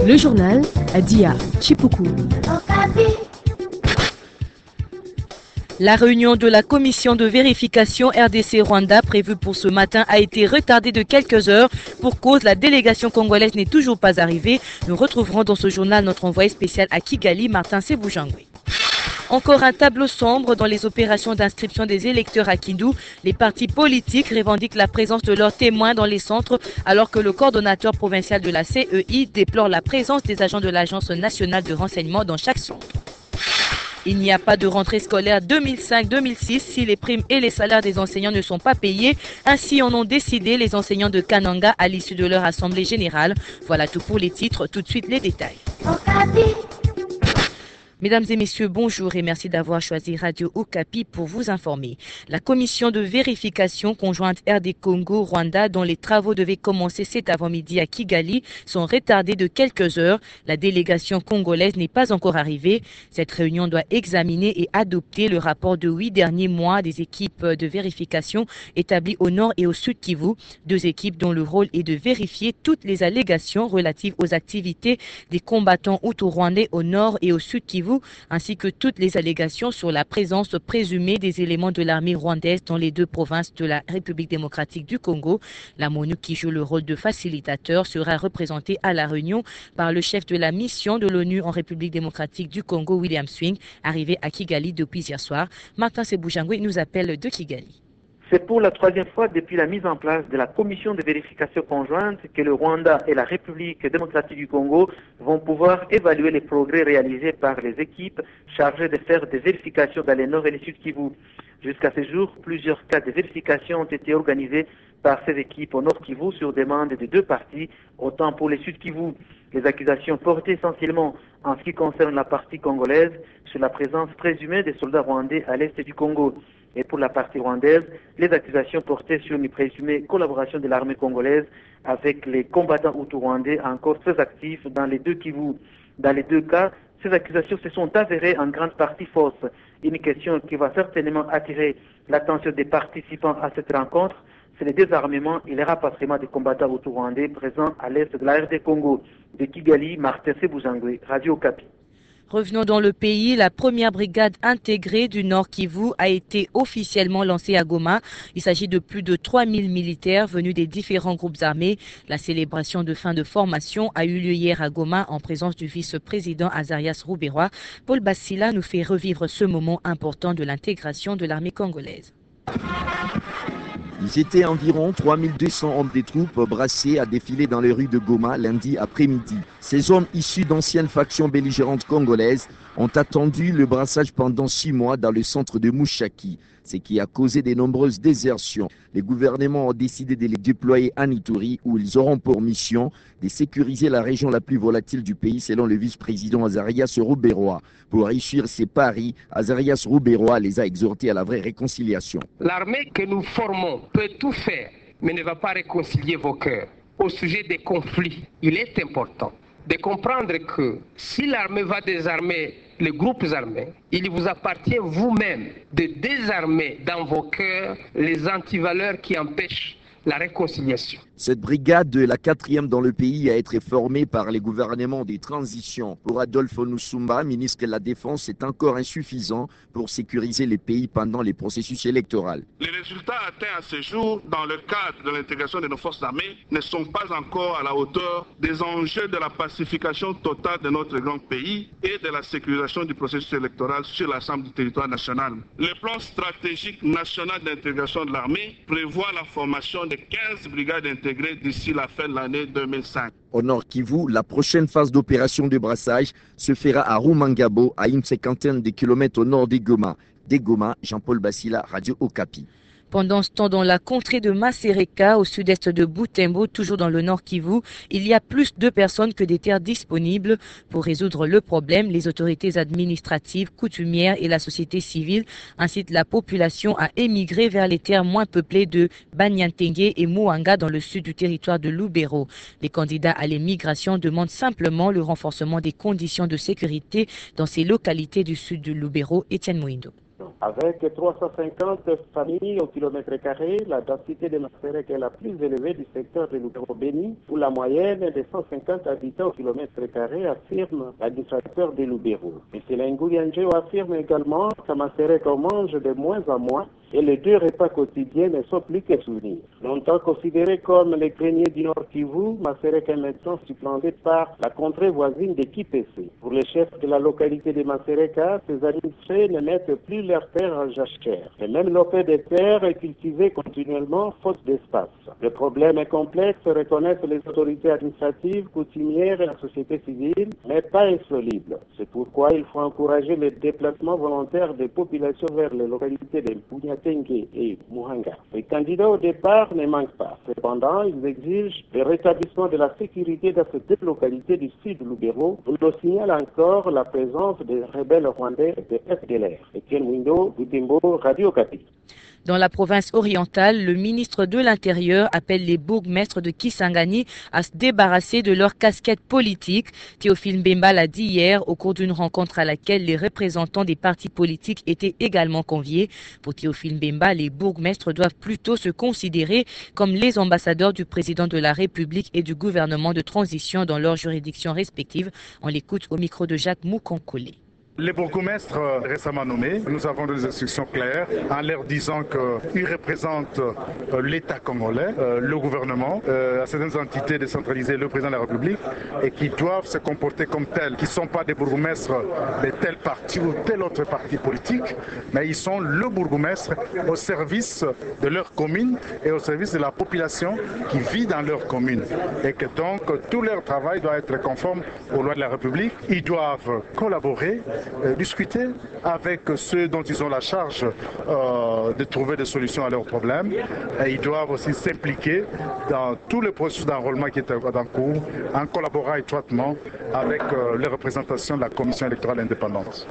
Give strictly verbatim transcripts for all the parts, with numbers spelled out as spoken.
Le journal Adia Chipuku. La réunion de la commission de vérification R D C Rwanda prévue pour ce matin a été retardée de quelques heures. Pour cause, la délégation congolaise n'est toujours pas arrivée. Nous retrouverons dans ce journal notre envoyé spécial à Kigali, Martin Sebujangwe. Encore un tableau sombre dans les opérations d'inscription des électeurs à Kindu. Les partis politiques revendiquent la présence de leurs témoins dans les centres, alors que le coordonnateur provincial de la C E I déplore la présence des agents de l'Agence nationale de renseignement dans chaque centre. Il n'y a pas de rentrée scolaire deux mille cinq deux mille six si les primes et les salaires des enseignants ne sont pas payés. Ainsi en ont décidé les enseignants de Kananga à l'issue de leur assemblée générale. Voilà tout pour les titres, tout de suite les détails. Mesdames et messieurs, bonjour et merci d'avoir choisi Radio Okapi pour vous informer. La commission de vérification conjointe R D Congo-Rwanda, dont les travaux devaient commencer cet avant-midi à Kigali, sont retardés de quelques heures. La délégation congolaise n'est pas encore arrivée. Cette réunion doit examiner et adopter le rapport de huit derniers mois des équipes de vérification établies au nord et au sud Kivu. Deux équipes dont le rôle est de vérifier toutes les allégations relatives aux activités des combattants hutu-rwandais au nord et au sud Kivu, ainsi que toutes les allégations sur la présence présumée des éléments de l'armée rwandaise dans les deux provinces de la République démocratique du Congo. La MONUC, qui joue le rôle de facilitateur, sera représentée à la réunion par le chef de la mission de l'ONU en République démocratique du Congo, William Swing, arrivé à Kigali depuis hier soir. Martin Sebujangwe nous appelle de Kigali. C'est pour la troisième fois depuis la mise en place de la commission de vérification conjointe que le Rwanda et la République démocratique du Congo vont pouvoir évaluer les progrès réalisés par les équipes chargées de faire des vérifications dans les nord et les sud Kivu. Jusqu'à ce jour, plusieurs cas de vérification ont été organisés par ces équipes au nord Kivu sur demande des deux parties, autant pour les sud Kivu. Les accusations portées essentiellement en ce qui concerne la partie congolaise sur la présence présumée des soldats rwandais à l'est du Congo. Et pour la partie rwandaise, les accusations portaient sur une présumée collaboration de l'armée congolaise avec les combattants hutu-rwandais encore très actifs dans les deux Kivu. Dans les deux cas, ces accusations se sont avérées en grande partie fausses. Une question qui va certainement attirer l'attention des participants à cette rencontre, c'est le désarmement et le rapatriement des combattants hutu-rwandais présents à l'est de la R D Congo. De Kigali, Martin Sebujangwe, Radio Okapi. Revenons dans le pays, la première brigade intégrée du Nord Kivu a été officiellement lancée à Goma. Il s'agit de plus de trois mille militaires venus des différents groupes armés. La célébration de fin de formation a eu lieu hier à Goma en présence du vice-président Azarias Ruberwa. Paul Bassila nous fait revivre ce moment important de l'intégration de l'armée congolaise. Ils étaient environ trois mille deux cents hommes des troupes brassés à défiler dans les rues de Goma lundi après-midi. Ces hommes issus d'anciennes factions belligérantes congolaises ont attendu le brassage pendant six mois dans le centre de Mouchaki, ce qui a causé de nombreuses désertions. Les gouvernements ont décidé de les déployer à Ituri, où ils auront pour mission de sécuriser la région la plus volatile du pays, selon le vice-président Azarias Ruberwa. Pour réussir ces paris, Azarias Ruberwa les a exhortés à la vraie réconciliation. L'armée que nous formons peut tout faire, mais ne va pas réconcilier vos cœurs. Au sujet des conflits, il est important de comprendre que si l'armée va désarmer les groupes armés, il vous appartient vous-même de désarmer dans vos cœurs les antivaleurs qui empêchent la réconciliation. Cette brigade, la quatrième dans le pays, a été formée par les gouvernements des transitions. Pour Adolphe Nusumba, ministre de la Défense, c'est encore insuffisant pour sécuriser les pays pendant les processus électoraux. Les résultats atteints à ce jour dans le cadre de l'intégration de nos forces armées ne sont pas encore à la hauteur des enjeux de la pacification totale de notre grand pays et de la sécurisation du processus électoral sur l'ensemble du territoire national. Le plan stratégique national d'intégration de l'armée prévoit la formation de quinze brigades intégrées d'ici la fin de l'année deux mille cinq. Au Nord Kivu, la prochaine phase d'opération de brassage se fera à Rumangabo, à une cinquantaine de kilomètres au nord de Goma. De Goma, Jean-Paul Bassila, Radio Okapi. Pendant ce temps, dans la contrée de Masereka, au sud-est de Butembo, toujours dans le nord Kivu, il y a plus de personnes que des terres disponibles. Pour résoudre le problème, les autorités administratives, coutumières et la société civile incitent la population à émigrer vers les terres moins peuplées de Banyantengue et Muanga dans le sud du territoire de Lubero. Les candidats à l'émigration demandent simplement le renforcement des conditions de sécurité dans ces localités du sud de Lubero. Étienne Moindo. Avec trois cent cinquante familles au kilomètre carré, la densité de Maserek est la plus élevée du secteur de Lubero-Béni, où la moyenne est de cent cinquante habitants au kilomètre carré, affirme l'administrateur de Lubero. M. Lengoulianjo affirme également que Maserek mange de moins en moins et les deux repas quotidiens ne sont plus que souvenirs. Longtemps considéré comme les greniers du Nord Kivu, Maserek est maintenant supplanté par la contrée voisine de Kipese. Pour les chefs de la localité de Masereka, ces administrés ne mettent plus leurs terres en jachère. Et même l'opé des terres est cultivé continuellement faute d'espace. Le problème est complexe, reconnaissent les autorités administratives, coutumières et la société civile, mais pas insoluble. C'est pourquoi il faut encourager le déplacement volontaire des populations vers les localités de Mpunya et Muhanga. Les candidats au départ ne manquent pas. Cependant, ils exigent le rétablissement de la sécurité dans ces deux localités du sud de Lubero, où on signale encore la présence des rebelles rwandais de F D L R. Etienne Mwindo, Butembo, Radio Okapi. Dans la province orientale, le ministre de l'Intérieur appelle les bourgmestres de Kisangani à se débarrasser de leur casquette politique. Théophile Mbemba l'a dit hier au cours d'une rencontre à laquelle les représentants des partis politiques étaient également conviés. Pour Théophile Mbemba, les bourgmestres doivent plutôt se considérer comme les ambassadeurs du président de la République et du gouvernement de transition dans leurs juridictions respectives. On l'écoute au micro de Jacques Moukonkole. Les bourgmestres récemment nommés, nous avons des instructions claires en leur disant qu'ils représentent l'État congolais, le gouvernement, certaines entités décentralisées, le président de la République, et qui doivent se comporter comme tels, qui ne sont pas des bourgmestres de tel parti ou tel autre parti politique, mais ils sont le bourgmestre au service de leur commune et au service de la population qui vit dans leur commune. Et que donc tout leur travail doit être conforme aux lois de la République. Ils doivent collaborer, Euh, discuter avec ceux dont ils ont la charge euh, de trouver des solutions à leurs problèmes. Et ils doivent aussi s'impliquer dans tout le processus d'enrôlement qui est en cours, en collaborant étroitement avec euh, les représentations de la Commission électorale indépendante.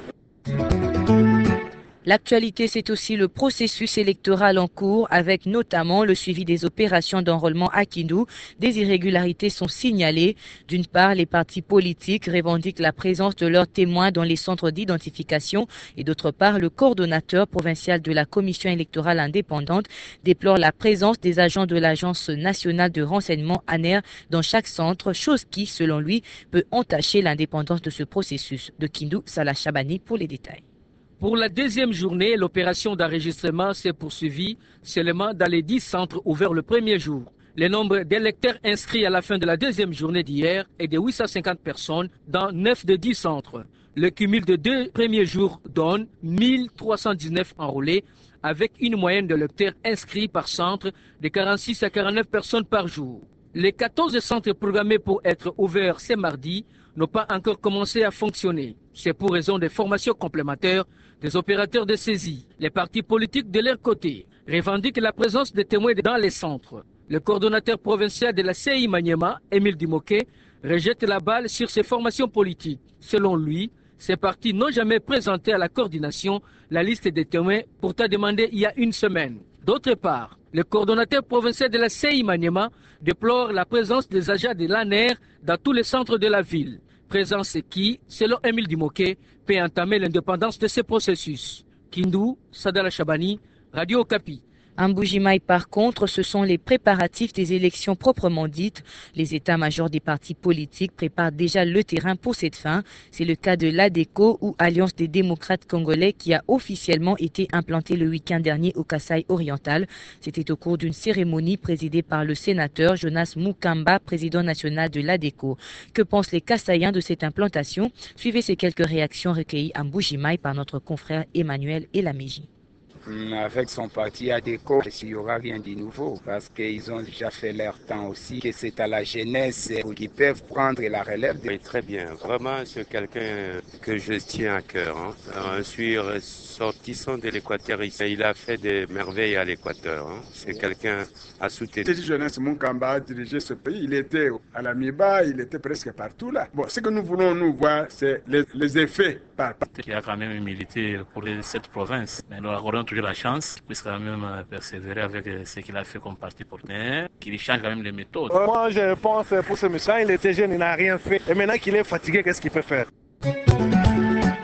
L'actualité, c'est aussi le processus électoral en cours, avec notamment le suivi des opérations d'enrôlement à Kindu. Des irrégularités sont signalées. D'une part, les partis politiques revendiquent la présence de leurs témoins dans les centres d'identification et d'autre part, le coordonnateur provincial de la Commission électorale indépendante déplore la présence des agents de l'Agence nationale de renseignement A N E R dans chaque centre, chose qui, selon lui, peut entacher l'indépendance de ce processus. De Kindu, Salah Chabani pour les détails. Pour la deuxième journée, l'opération d'enregistrement s'est poursuivie seulement dans les dix centres ouverts le premier jour. Le nombre d'électeurs inscrits à la fin de la deuxième journée d'hier est de huit cent cinquante personnes dans neuf de dix centres. Le cumul de deux premiers jours donne mille trois cent dix-neuf enrôlés avec une moyenne d'électeurs inscrits par centre de quarante-six à quarante-neuf personnes par jour. Les quatorze centres programmés pour être ouverts ce mardi n'ont pas encore commencé à fonctionner. C'est pour raison des formations complémentaires des opérateurs de saisie. Les partis politiques de leur côté revendiquent la présence des témoins dans les centres. Le coordonnateur provincial de la C I Maniema, Émile Dimoké, rejette la balle sur ces formations politiques. Selon lui, ces partis n'ont jamais présenté à la coordination la liste des témoins pourtant demandée il y a une semaine. D'autre part, le coordonnateur provincial de la C I Maniema déplore la présence des agents de l'A N E R dans tous les centres de la ville. Présence qui, selon Émile Dimoké, peut entamer l'indépendance de ce processus. Kindu, Sadala Chabani, Radio Okapi. En Mbuji-Mayi, par contre, ce sont les préparatifs des élections proprement dites. Les états-majors des partis politiques préparent déjà le terrain pour cette fin. C'est le cas de l'ADECO ou Alliance des démocrates congolais qui a officiellement été implanté le week-end dernier au Kasaï oriental. C'était au cours d'une cérémonie présidée par le sénateur Jonas Mukamba, président national de l'ADECO. Que pensent les Kasaïens de cette implantation? Suivez ces quelques réactions recueillies à Mbuji-Mayi par notre confrère Emmanuel Elameji. Avec son parti ADECO, il n'y aura rien de nouveau parce qu'ils ont déjà fait leur temps aussi, que c'est à la jeunesse qui peuvent prendre la relève. Oui, très bien. Vraiment, c'est quelqu'un que je tiens à cœur. Hein. Je suis ressortissant de l'Équateur ici. Il a fait des merveilles à l'Équateur. Hein. C'est quelqu'un à soutenir. Cette jeunesse, Mukamba a dirigé ce pays. Il était à la Miba, il était presque partout là. Bon, ce que nous voulons nous voir, c'est les, les effets par Il a quand même milité pour cette province. Mais nous avons toujours la chance, puisqu'il a même persévéré avec ce qu'il a fait comme parti partenaire, qu'il change quand même les méthodes. Euh, moi, je pense pour ce monsieur, il était jeune, il n'a rien fait. Et maintenant qu'il est fatigué, qu'est-ce qu'il peut faire?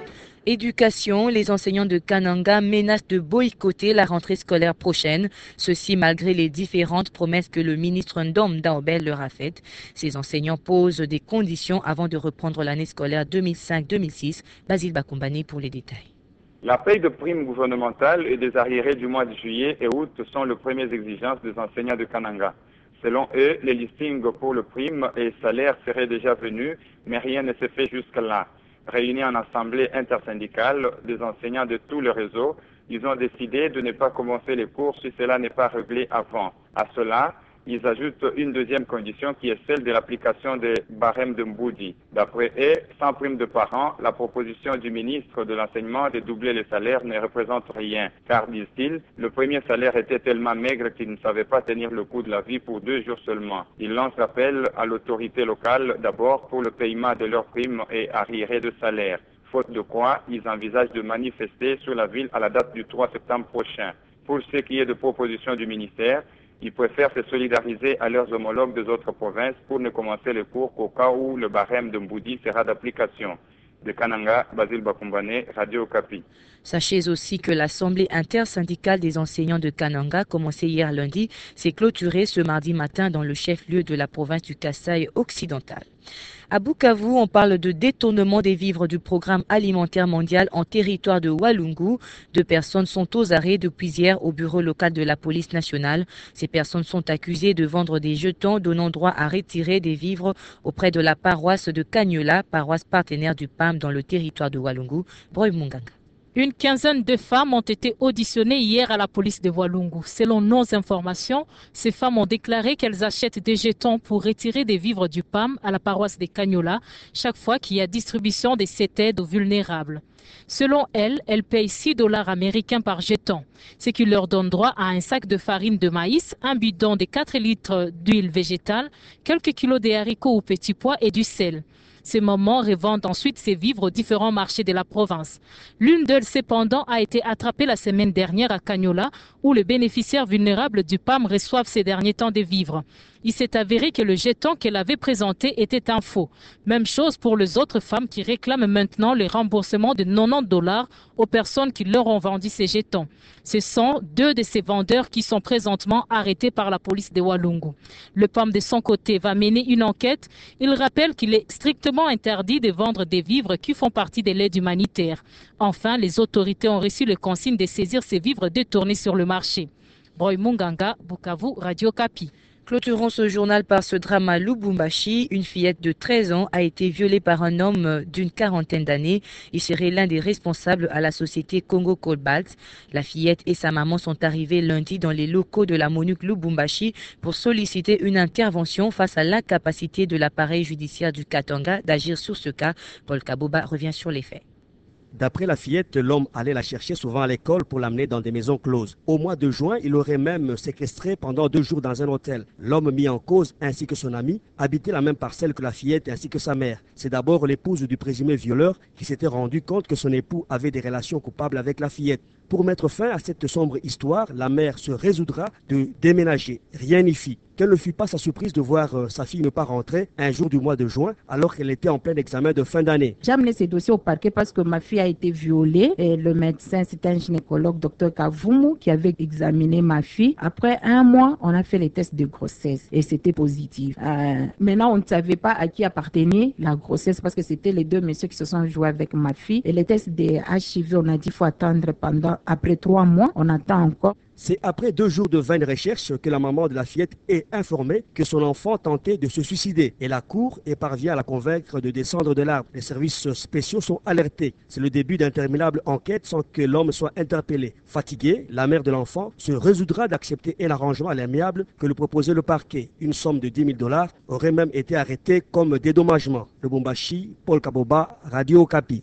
Éducation, les enseignants de Kananga menacent de boycotter la rentrée scolaire prochaine, ceci malgré les différentes promesses que le ministre Ndom Daobel leur a faites. Ces enseignants posent des conditions avant de reprendre l'année scolaire deux mille cinq deux mille six. Basile Bakumbane pour les détails. La paye de primes gouvernementales et des arriérés du mois de juillet et août sont les premières exigences des enseignants de Kananga. Selon eux, les listings pour le prime et salaire seraient déjà venus, mais rien ne s'est fait jusque-là. Réunis en assemblée intersyndicale des enseignants de tout le réseau, ils ont décidé de ne pas commencer les cours si cela n'est pas réglé avant. À cela, ils ajoutent une deuxième condition qui est celle de l'application des barèmes de Mboudi. D'après eux, sans prime de parents, la proposition du ministre de l'enseignement de doubler les salaires ne représente rien. Car, disent-ils, le premier salaire était tellement maigre qu'ils ne savaient pas tenir le coût de la vie pour deux jours seulement. Ils lancent appel à l'autorité locale d'abord pour le paiement de leurs primes et arriérés de salaire. Faute de quoi, ils envisagent de manifester sur la ville à la date du trois septembre prochain. Pour ce qui est de propositions du ministère, ils préfèrent se solidariser à leurs homologues des autres provinces pour ne commencer les cours qu'au cas où le barème de Mboudi sera d'application. De Kananga, Basile Bakumbane, Radio Okapi. Sachez aussi que l'Assemblée intersyndicale des enseignants de Kananga, commencée hier lundi, s'est clôturée ce mardi matin dans le chef-lieu de la province du Kasaï occidental. À Bukavu, on parle de détournement des vivres du programme alimentaire mondial en territoire de Walungu. Deux personnes sont aux arrêts depuis hier au bureau local de la police nationale. Ces personnes sont accusées de vendre des jetons donnant droit à retirer des vivres auprès de la paroisse de Kagnola, paroisse partenaire du P A M dans le territoire de Walungu. Broy Munganga. Une quinzaine de femmes ont été auditionnées hier à la police de Walungu. Selon nos informations, ces femmes ont déclaré qu'elles achètent des jetons pour retirer des vivres du P A M à la paroisse de Kagnola chaque fois qu'il y a distribution de cette aide aux vulnérables. Selon elles, elles payent six dollars américains par jeton, ce qui leur donne droit à un sac de farine de maïs, un bidon de quatre litres d'huile végétale, quelques kilos de haricots ou petits pois et du sel. Ces mamans revendent ensuite ces vivres aux différents marchés de la province. L'une d'elles, cependant, a été attrapée la semaine dernière à Kagnola, où les bénéficiaires vulnérables du P A M reçoivent ces derniers temps des vivres. Il s'est avéré que le jeton qu'elle avait présenté était un faux. Même chose pour les autres femmes qui réclament maintenant le remboursement de quatre-vingt-dix dollars aux personnes qui leur ont vendu ces jetons. Ce sont deux de ces vendeurs qui sont présentement arrêtés par la police de Walungu. Le P A M de son côté va mener une enquête. Il rappelle qu'il est strictement interdit de vendre des vivres qui font partie de l'aide humanitaire. Enfin, les autorités ont reçu le consigne de saisir ces vivres détournés sur le marché. Broy Munganga, Bukavu, Radio Okapi. Clôturons ce journal par ce drame à Lubumbashi. Une fillette de treize ans a été violée par un homme d'une quarantaine d'années. Il serait l'un des responsables à la société Congo Cobalt. La fillette et sa maman sont arrivées lundi dans les locaux de la MONUC Lubumbashi pour solliciter une intervention face à l'incapacité de l'appareil judiciaire du Katanga d'agir sur ce cas. Paul Kaboba revient sur les faits. D'après la fillette, l'homme allait la chercher souvent à l'école pour l'amener dans des maisons closes. Au mois de juin, il aurait même séquestré pendant deux jours dans un hôtel. L'homme mis en cause, ainsi que son ami, habitait la même parcelle que la fillette ainsi que sa mère. C'est d'abord l'épouse du présumé violeur qui s'était rendu compte que son époux avait des relations coupables avec la fillette. Pour mettre fin à cette sombre histoire, la mère se résoudra de déménager. Rien n'y fit. Quelle ne fut pas sa surprise de voir euh, sa fille ne pas rentrer un jour du mois de juin alors qu'elle était en plein examen de fin d'année. J'ai amené ces dossiers au parquet parce que ma fille a été violée et le médecin, c'était un gynécologue, docteur Kavumu, qui avait examiné ma fille. Après un mois, on a fait les tests de grossesse et c'était positif. Euh, maintenant, on ne savait pas à qui appartenait la grossesse parce que c'était les deux messieurs qui se sont joués avec ma fille. Et les tests des H I V, on a dit qu'il faut attendre pendant, après trois mois, on attend encore. C'est après deux jours de vaines recherches que la maman de la fillette est informée que son enfant tentait de se suicider. Et la cour et parvient à la convaincre de descendre de l'arbre. Les services spéciaux sont alertés. C'est le début d'interminables enquêtes sans que l'homme soit interpellé. Fatiguée, la mère de l'enfant se résoudra d'accepter un arrangement à l'amiable que lui proposait le parquet. Une somme de dix mille dollars aurait même été arrêtée comme dédommagement. Le Lubumbashi, Paul Kaboba, Radio Okapi.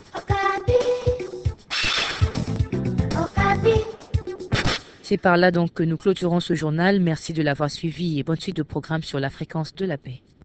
C'est par là donc que nous clôturons ce journal. Merci de l'avoir suivi et bonne suite de programme sur la fréquence de la paix.